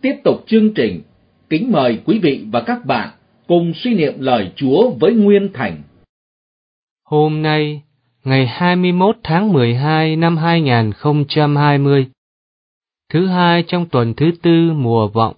tiếp tục chương trình, kính mời quý vị và các bạn cùng suy niệm lời Chúa với Nguyên Thành. Hôm nay, ngày 21 tháng 12 năm 2020, thứ hai trong tuần thứ tư mùa vọng.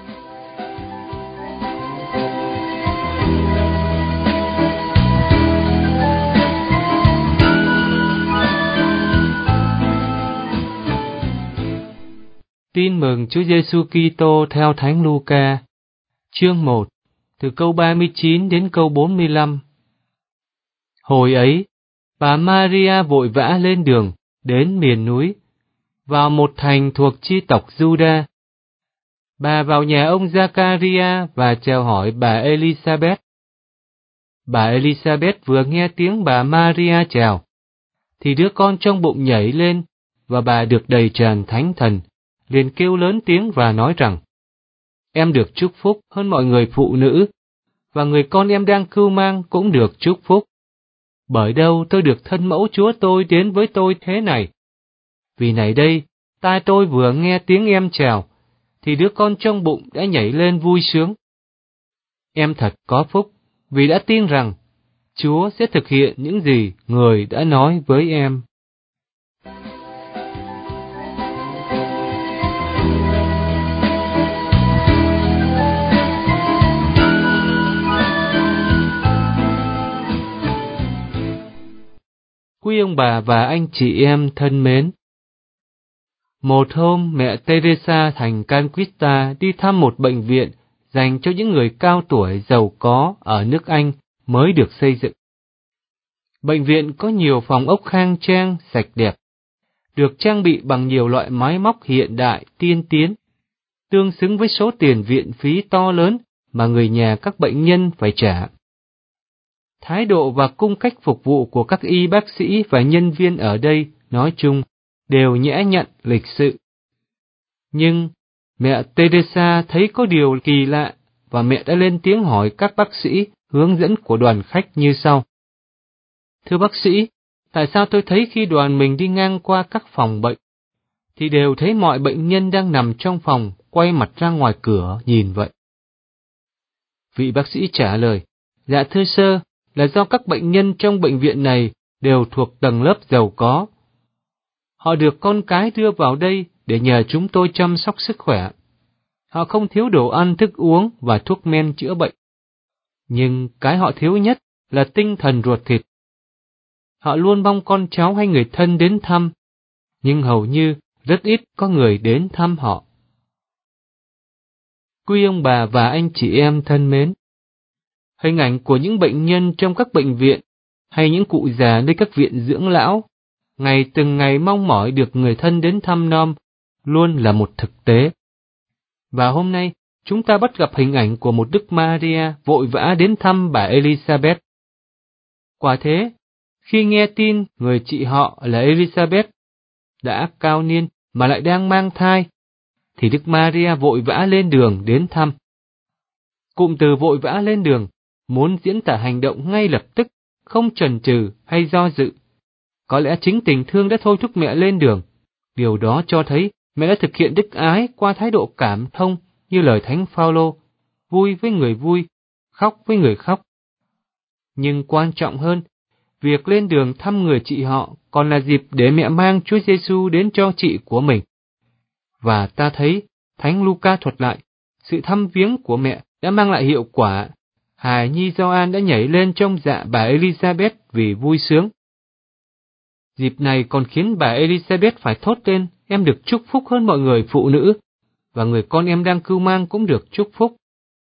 Tin mừng Chúa Giêsu Kitô theo Thánh Luca, chương 1, từ câu 39 đến câu 45. Hồi ấy, bà Maria vội vã lên đường, đến miền núi, vào một thành thuộc chi tộc Juda. Bà vào nhà ông Giacaria và chào hỏi bà Elisabeth. Bà Elisabeth vừa nghe tiếng bà Maria chào, thì đứa con trong bụng nhảy lên, và bà được đầy tràn Thánh Thần, liền kêu lớn tiếng và nói rằng: Em được chúc phúc hơn mọi người phụ nữ, và người con em đang cưu mang cũng được chúc phúc. Bởi đâu tôi được thân mẫu Chúa tôi đến với tôi thế này? Vì này đây, tai tôi vừa nghe tiếng em chào, thì đứa con trong bụng đã nhảy lên vui sướng. Em thật có phúc, vì đã tin rằng Chúa sẽ thực hiện những gì người đã nói với em. Quý ông bà và anh chị em thân mến, một hôm mẹ Teresa thành Calcutta đi thăm một bệnh viện dành cho những người cao tuổi giàu có ở nước Anh mới được xây dựng. Bệnh viện có nhiều phòng ốc khang trang, sạch đẹp, được trang bị bằng nhiều loại máy móc hiện đại tiên tiến, tương xứng với số tiền viện phí to lớn mà người nhà các bệnh nhân phải trả. Thái độ và cung cách phục vụ của các y bác sĩ và nhân viên ở đây, nói chung, đều nhã nhặn, lịch sự. Nhưng mẹ Teresa thấy có điều kỳ lạ, và mẹ đã lên tiếng hỏi các bác sĩ hướng dẫn của đoàn khách như sau. Thưa bác sĩ, tại sao tôi thấy khi đoàn mình đi ngang qua các phòng bệnh, thì đều thấy mọi bệnh nhân đang nằm trong phòng, quay mặt ra ngoài cửa nhìn vậy? Vị bác sĩ trả lời, dạ thưa sơ, là do các bệnh nhân trong bệnh viện này đều thuộc tầng lớp giàu có. Họ được con cái đưa vào đây để nhờ chúng tôi chăm sóc sức khỏe. Họ không thiếu đồ ăn, thức uống và thuốc men chữa bệnh. Nhưng cái họ thiếu nhất là tinh thần ruột thịt. Họ luôn mong con cháu hay người thân đến thăm, nhưng hầu như rất ít có người đến thăm họ. Quý ông bà và anh chị em thân mến, hình ảnh của những bệnh nhân trong các bệnh viện hay những cụ già nơi các viện dưỡng lão, ngày từng ngày mong mỏi được người thân đến thăm nom, luôn là một thực tế. Và hôm nay, chúng ta bắt gặp hình ảnh của một Đức Maria vội vã đến thăm bà Elisabeth. Quả thế, khi nghe tin người chị họ là Elisabeth đã cao niên mà lại đang mang thai, thì Đức Maria vội vã lên đường đến thăm. Cụm từ vội vã lên đường muốn diễn tả hành động ngay lập tức, không chần chừ hay do dự. Có lẽ chính tình thương đã thôi thúc mẹ lên đường. Điều đó cho thấy mẹ đã thực hiện đức ái qua thái độ cảm thông như lời Thánh Phaolô, vui với người vui, khóc với người khóc. Nhưng quan trọng hơn, việc lên đường thăm người chị họ còn là dịp để mẹ mang Chúa Giêsu đến cho chị của mình. Và ta thấy Thánh Luca thuật lại, sự thăm viếng của mẹ đã mang lại hiệu quả. Hài nhi Gioan đã nhảy lên trong dạ bà Elisabeth vì vui sướng. Dịp này còn khiến bà Elisabeth phải thốt lên, em được chúc phúc hơn mọi người phụ nữ, và người con em đang cưu mang cũng được chúc phúc.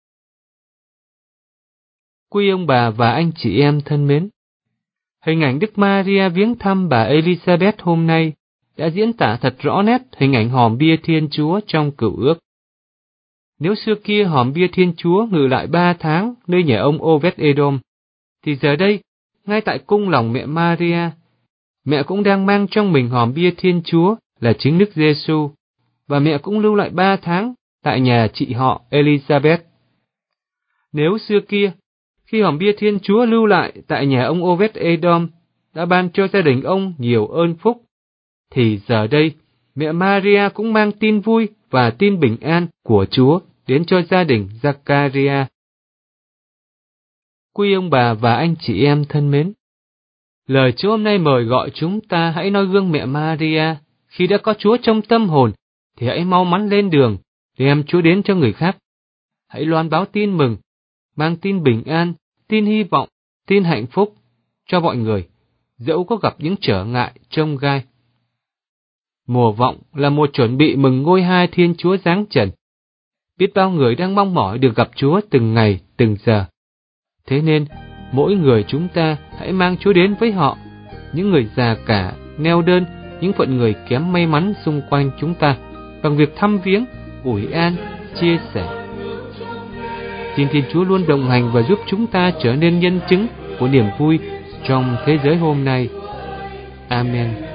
Quý ông bà và anh chị em thân mến, hình ảnh Đức Maria viếng thăm bà Elisabeth hôm nay đã diễn tả thật rõ nét hình ảnh hòm bia Thiên Chúa trong Cựu Ước. Nếu xưa kia hòm bia Thiên Chúa ngự lại 3 tháng nơi nhà ông Obed-Edom, thì giờ đây, ngay tại cung lòng mẹ Maria, mẹ cũng đang mang trong mình hòm bia Thiên Chúa là chính Đức Giêsu, và mẹ cũng lưu lại 3 tháng tại nhà chị họ Elisabeth. Nếu xưa kia, khi hòm bia Thiên Chúa lưu lại tại nhà ông Obed-Edom đã ban cho gia đình ông nhiều ơn phúc, thì giờ đây mẹ Maria cũng mang tin vui và tin bình an của Chúa đến cho gia đình Zakaria. Quý ông bà và anh chị em thân mến, lời Chúa hôm nay mời gọi chúng ta hãy noi gương mẹ Maria. Khi đã có Chúa trong tâm hồn, thì hãy mau mắn lên đường, đem Chúa đến cho người khác. Hãy loan báo tin mừng, mang tin bình an, tin hy vọng, tin hạnh phúc cho mọi người, dẫu có gặp những trở ngại chông gai. Mùa vọng là mùa chuẩn bị mừng ngôi hai Thiên Chúa giáng trần. Biết bao người đang mong mỏi được gặp Chúa từng ngày, từng giờ. Thế nên, mỗi người chúng ta hãy mang Chúa đến với họ, những người già cả, neo đơn, những phận người kém may mắn xung quanh chúng ta, bằng việc thăm viếng, ủi an, chia sẻ. Xin Thiên Chúa luôn đồng hành và giúp chúng ta trở nên nhân chứng của niềm vui trong thế giới hôm nay. Amen.